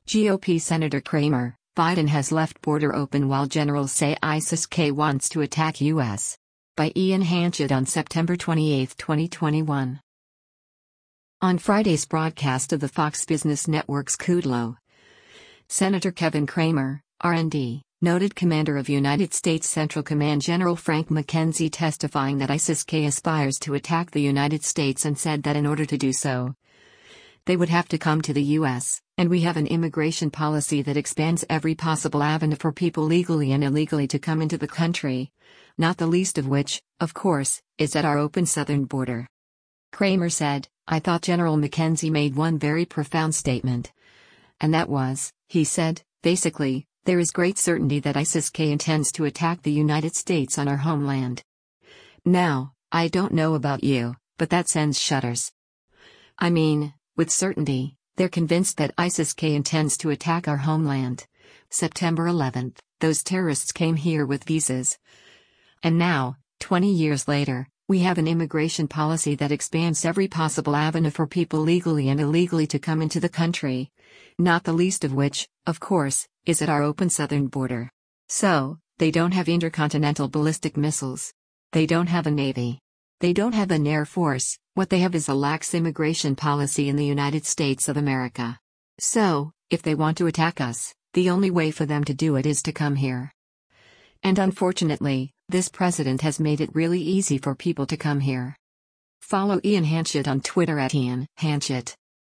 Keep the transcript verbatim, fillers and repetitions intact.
G O P Senator Kramer, Biden has left border open while generals say ISIS-K wants to attack U S By Ian Hanchett on September twenty-eighth, twenty twenty-one. On Friday's broadcast of the Fox Business Network's Kudlow, Senator Kevin Kramer, R and D, noted commander of United States Central Command General Frank McKenzie testifying that ISIS-K aspires to attack the United States and said that in order to do so, they would have to come to the U S, and we have an immigration policy that expands every possible avenue for people legally and illegally to come into the country, not the least of which, of course, is at our open southern border. Kramer said, "I thought General McKenzie made one very profound statement. And that was, he said, basically, there is great certainty that ISIS-K intends to attack the United States on our homeland. Now, I don't know about you, but that sends shudders. I mean, with certainty, they're convinced that ISIS-K intends to attack our homeland. September eleventh, those terrorists came here with visas. And now, twenty years later, we have an immigration policy that expands every possible avenue for people legally and illegally to come into the country, not the least of which, of course, is at our open southern border. So, they don't have intercontinental ballistic missiles. They don't have a navy. They don't have an air force. What they have is a lax immigration policy in the United States of America. So, if they want to attack us, the only way for them to do it is to come here. And unfortunately, this president has made it really easy for people to come here." Follow Ian Hanchett on Twitter at Ian Hanchett.